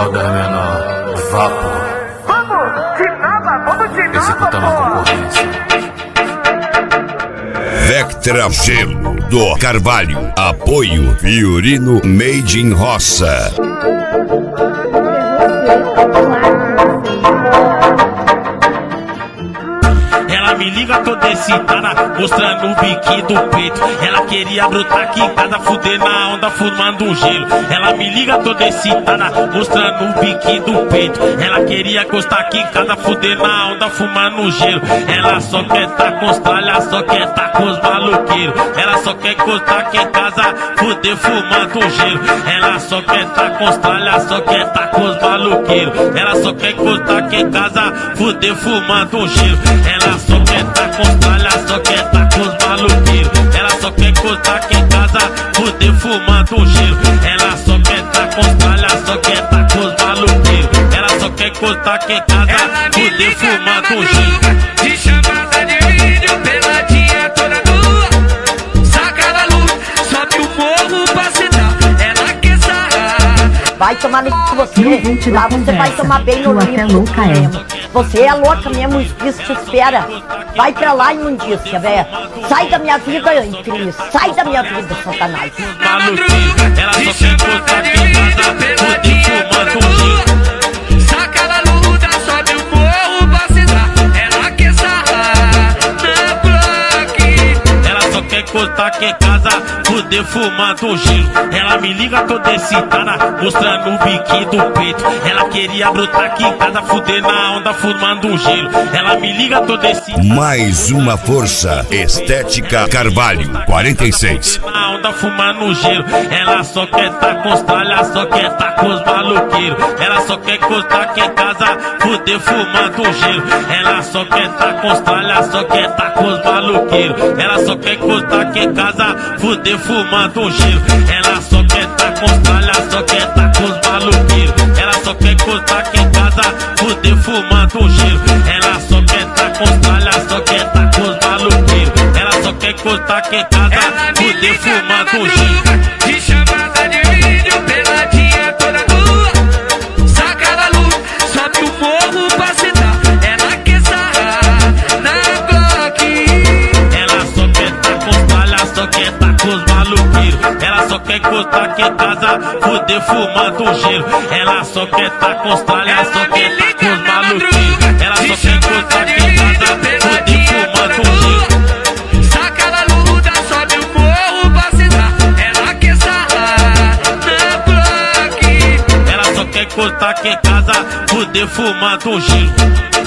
Fralda é menor, vapor. Executando a concorrência. Vectra Gelo do Carvalho. Apoio Fiorino Made in Roça. Ela me liga toda excitada, mostrando o biquinho do peito. Ela queria brotar aqui em casa, fuder na onda, fumando um gelo. Ela me liga toda excitada, mostrando o biquinho do peito. Ela queria gostar aqui em casa, fuder na onda, fumando um gelo. Ela só quer tá com os tralhas, só quer tá com os maluqueiros. Ela só quer gostar aqui em casa, fuder fumando um gelo. Ela só quer tá com os tralhas, só quer tá com os maluqueiros. Ela só quer gostar aqui em casa, fuder fumando um gelo. Ela só quer tá com os tralhas, só quer tá com os maluqueiros. Ela só quer gostar aqui em casa, fuder fumando um gelo. Ela só quer tá com os tralhas, só quer tá com os maluqueiros. Ela só quer gostar aqui em casa, fuder fumando um gelo. De chamada de vídeo, peladinha toda nua. Saca da luz, sobe o morro pra sentar. Ela quer sarrar. Vai tomar no c... você. Lá você vai tomar bem no limpo mesmo. Você é louca mesmo, o espírito te espera. Vai pra lá, imundícia, velho. Sai da minha vida, infeliz. Sai da minha vida, Satanás. Ela só quer gostar aqui em casa, fuder fumando um gelo. Saca da luta, sobe o morro pra sentar. Ela quer sarrar na bloque. Ela só quer gostar aqui em casa, fuder fumando um gelo. Ela me liga toda excitada, mostrando o biquinho do peito. Ela queria brotar aqui em casa, fuder na onda, fumando um gelo. Ela me liga toda excitada. Mais uma força. Estética Carvalho 46. Na onda, fumando um gelo. Ela só quer tá com os tralhas, só quer tá com os maluqueiros. Ela só quer gostar aqui em casa, fuder fumando um gelo. Ela só quer tá com os tralhas, só quer tá com os maluqueiros. Ela só quer gostar aqui em casa, fuder fumando um gelo. Ela só quer tá com os tralhas, só quer tá com os maluqueiros. Ela só quer gostar aqui em casa, fuder fumando um gelo. Ela só quer tá com os tralhas, só quer tá com os maluqueiros. Ela só quer gostar aqui em casa, fuder fumando um gelo. De chamada de vídeo, peladinha toda nua. Saca da luz, sobe o morro pra sentar. Ela quer sarrar na bloque. Ela só quer tá com os tralhas, só quer tá com os maluqueiros. Ela só quer gostar aqui em casa, fuder fumando um gelo. Ela só quer tá com os tralhas, só quer tá com os maluqueiros. Ela só quer gostar aqui em casa, fuder fumando um gelo. Saca da luta, sobe o morro pra sentar. Ela quer sarrar na bloque. Ela só quer gostar aqui em casa, fuder fumando um gelo.